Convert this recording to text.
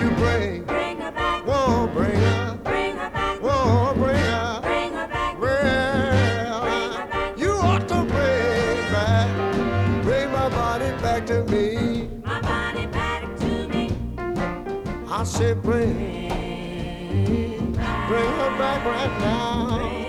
you bring? Bring her back. Whoa, bring her. Bring her back. Whoa, bring her. Bring her back. Well, you ought to bring my body back to me. My body back to me. I said bring her back right now.